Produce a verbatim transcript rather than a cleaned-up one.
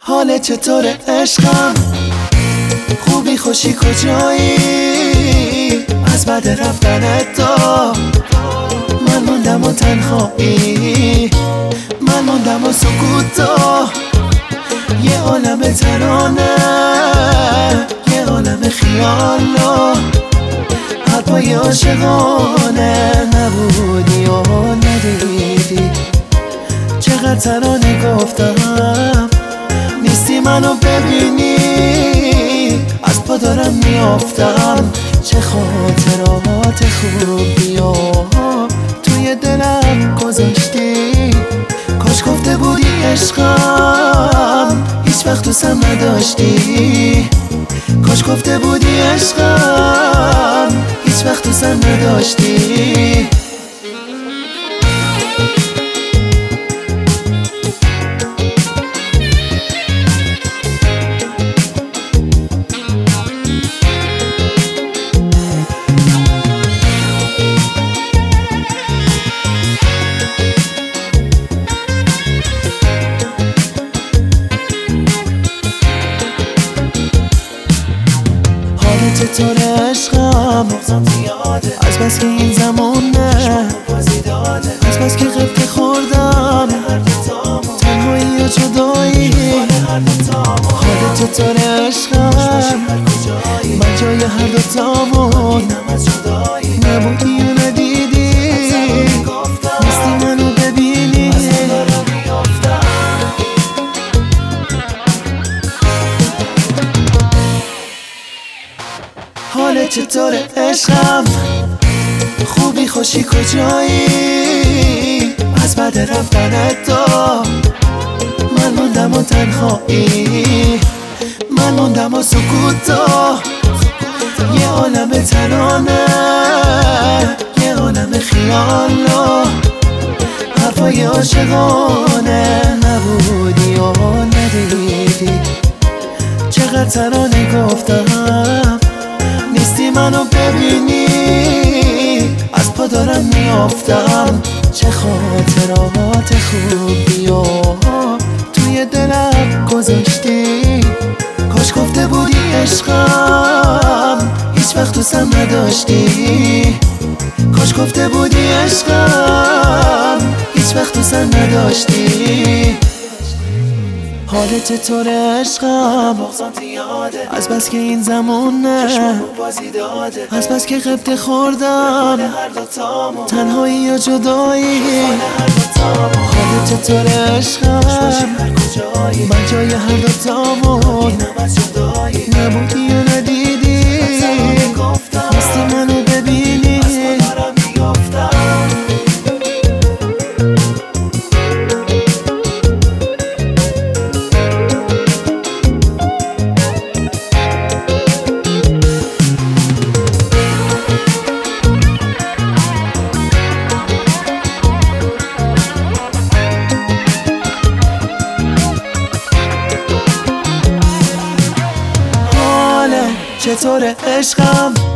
حال چطور عشقم؟ خوبی خوشی کجایی؟ از بعد رفتن تو من موندم و تنهایی، من موندم و سکوت تو، یه عالم ترانه، یه عالم خیال و حرفای عاشقانه. نبودی و ندیدی چقدر ترانه گفتم، نیستی منو ببینی از پا دارم میافتم. چه خاطرات خوبی و توی دلم گذاشتی، کاش گفته بودی عشقم هیچ وقت دوستم نداشتی، کاش گفته بودی عشقم هیچ وقت دوستم نداشتی. چطور عشقم؟ از بس که این زمان نه، از بس که غفله خوردم تنهایی و جدایی. حال چطور عشقم؟ من جای هر دوتامون نبودی و ندیدی، نیستی منو ببینی. حال چطور عشقم؟ خوبی خوشی کجایی؟ از بعد رفتن تو من موندم و تنهایی، من موندم و سکوت تو، یه عالم ترانه، یه عالم خیال و حرفای عاشقانه. نبودی و ندیدی چقدر ترانه گفتم، نیستی منو ببینی از پا دارم میافتم. چه خاطرات خوبی و توی دلم گذاشتی، کاش گفته بودی عشقم هیچ وقت دوستم نداشتی، کاش گفته بودی عشقم هیچ وقت دوستم نداشتی. حال چطور عشقم؟ از بس که این زمان نه، از بس که غفله خوردم تنهایی و جدایی. حال چطور عشقم؟ من جای هر دوتامون نبودی و ندیدی، نیستی منو ببینی. چطور عشقم؟